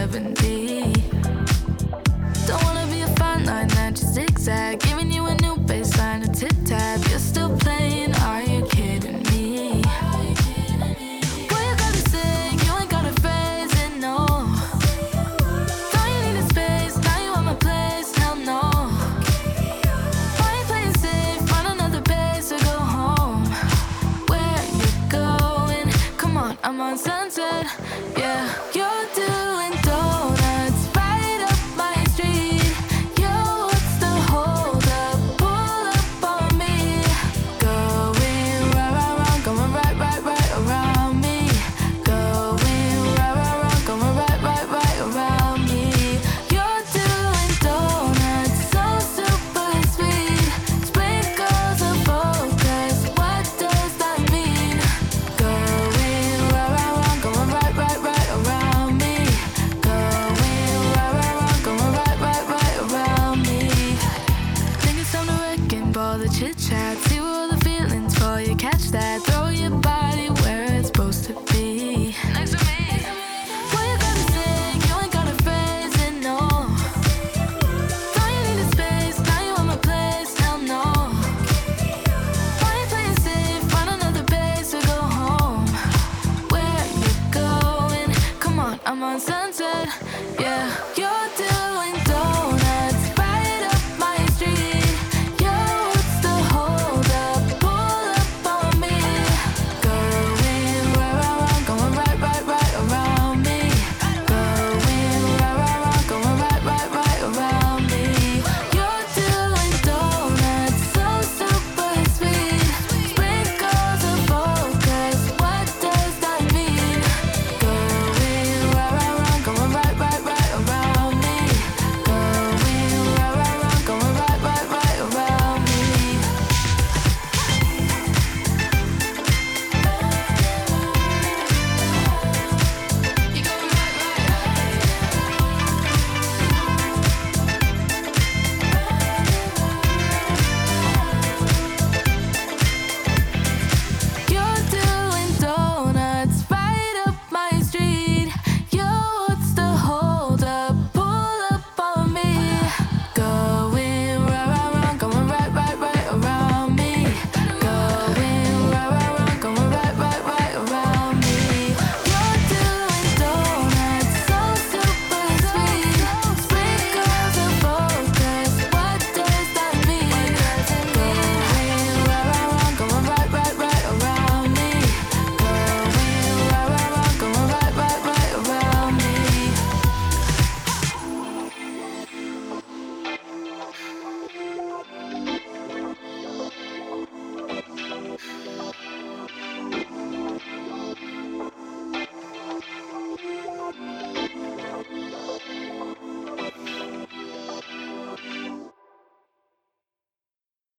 70. Don't wanna be a fine line that just zigzag, giving you a new baseline, a tip tap. You're still playing, are you kidding me? What you gotta say, you ain't gotta phrase it, no. Thought you needed space, now you at my place, hell no. Why you playing safe, find another place to go home. Where you going? Come on, I'm on Sunset, yeah. You're doing donuts right up my street. Yo, what's the hold up? Pull up on me. Going right, going right around me. Going right, going right around me. You're doing donuts so super sweet. Sprinkles of focus, what does that mean? Going right, going right around me. Going right around me. Think it's time to wreck ball the chit chat. See where all the feelings fall. You catch that? Throw your body where it's supposed to be. Next to me. What you gotta say? You ain't gotta phrase it, no. Thought you needed space, now you at my place, hell no. Why you playing safe? Find another place to go home. Where you going? Come on, I'm on Sunset, yeah.